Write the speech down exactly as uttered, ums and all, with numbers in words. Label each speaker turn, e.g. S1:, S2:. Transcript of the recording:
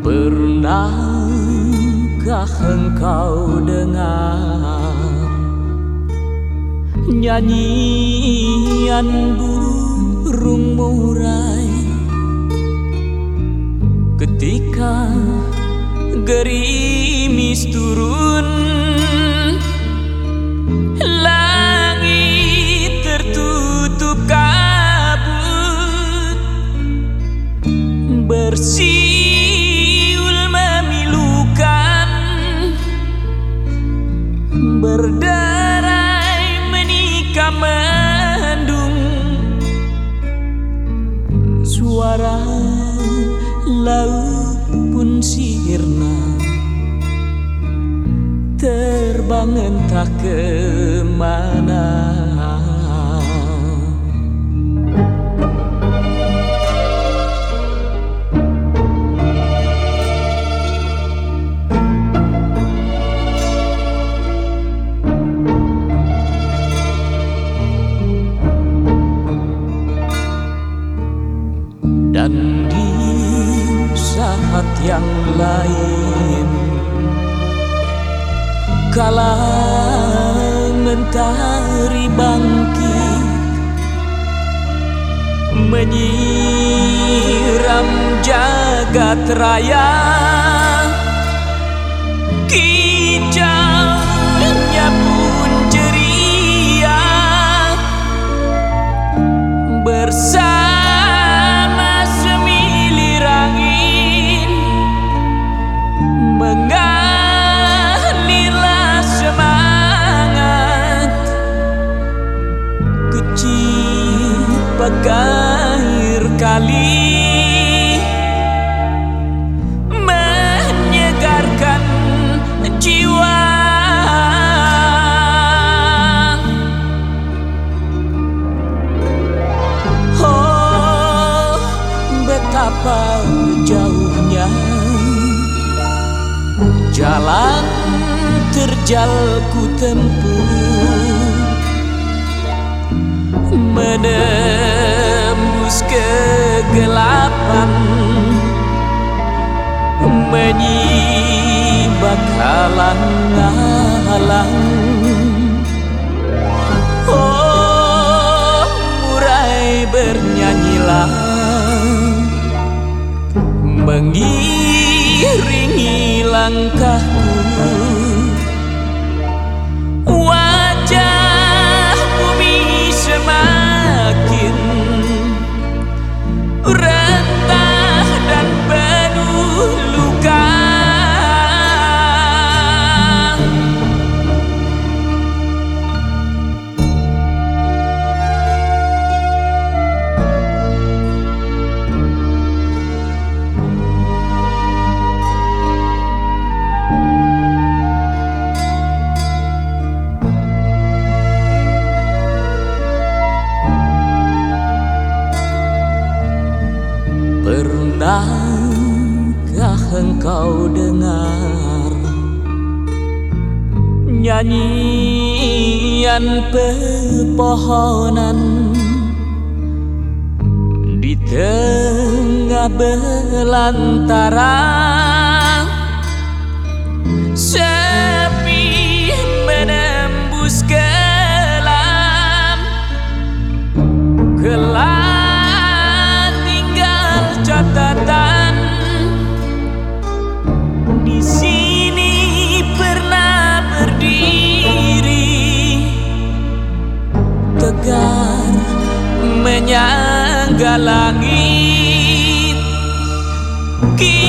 S1: Pernahkah engkau dengar nyanyian burung murai ketika gerimis turun, langit tertutup kabut, bersiul memilukan, berderai menikam mendung, suara laut pun sirna, terbang entah kemana. Dan di saat yang lain, kala mentari bangkit menyiram jagat raya, kicaunya pun ceria bersama semilir angin, mengalirlah semangat kecil pagair kali, menyegarkan jiwa. Oh, betapa jauhnya jalan terjal ku tempuh, menembus kegelapan, menyibak halang-halang. Oh, murai bernyanyilah, mengiringi langkahku, wajah bumi semakin rentah dan penuh luka. Pernahkah engkau dengar nyanyian pepohonan di tengah belantara, sepi menembus kelam, gelap catatan. Di sini pernah berdiri tegar menyangga langit.